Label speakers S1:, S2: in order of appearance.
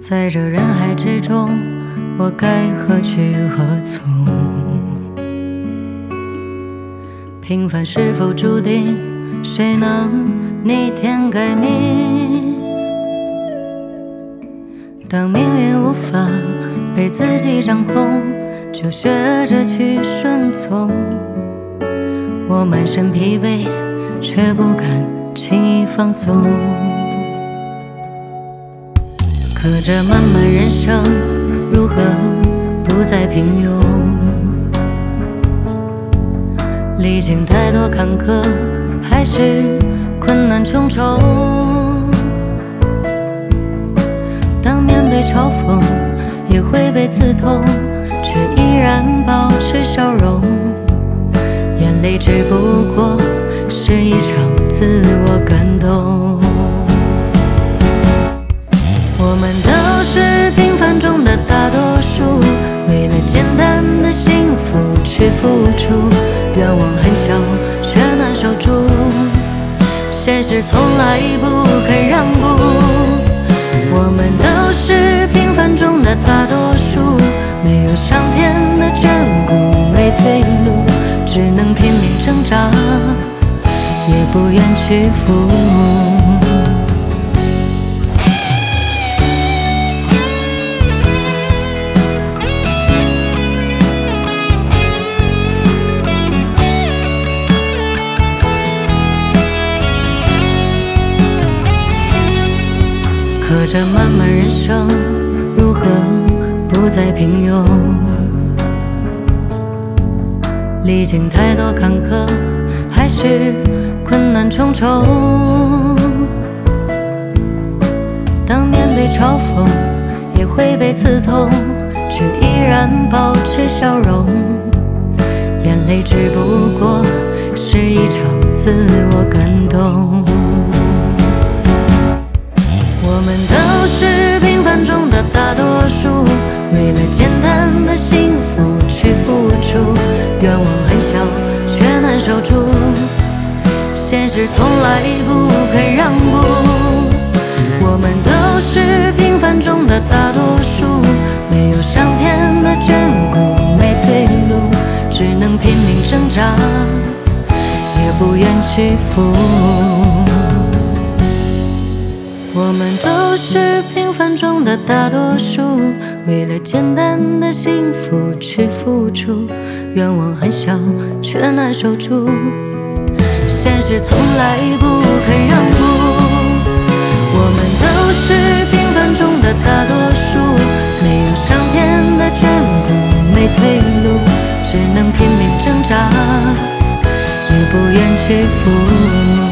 S1: 在这人海之中，我该何去何从？平凡是否注定谁能逆天改命？当命运无法被自己掌控，就学着去顺从。我满身疲惫，却不敢轻易放松。可这漫漫人生，如何不再平庸？历经太多坎坷，还是困难重重。当面对嘲讽，也会被刺痛，却依然保持笑容。眼泪只不过是一场自我感动。我们都是平凡中的大多数，为了简单的幸福去付出，愿望很小却难守住，现实从来不肯让步。我们都是平凡中的大多数，没有上天的眷顾，没退路，只能拼命挣扎，也不愿屈服。可这漫漫人生，如何不再平庸？历经太多坎坷，还是困难重重。当面对嘲讽，也会被刺痛，却依然保持笑容。眼泪只不过是一场自我感动。我们都是平凡中的大多数，为了简单的幸福去付出，愿望很小却难守住，现实从来不肯让步。我们都是平凡中的大多数，没有上天的眷顾，没退路，只能拼命挣扎，也不愿屈服。我们都是平凡中的大多数，为了简单的幸福去付出，愿望很小却难守住，现实从来不肯让步。我们都是平凡中的大多数，没有上天的眷顾，没退路，只能拼命挣扎，也不愿屈服。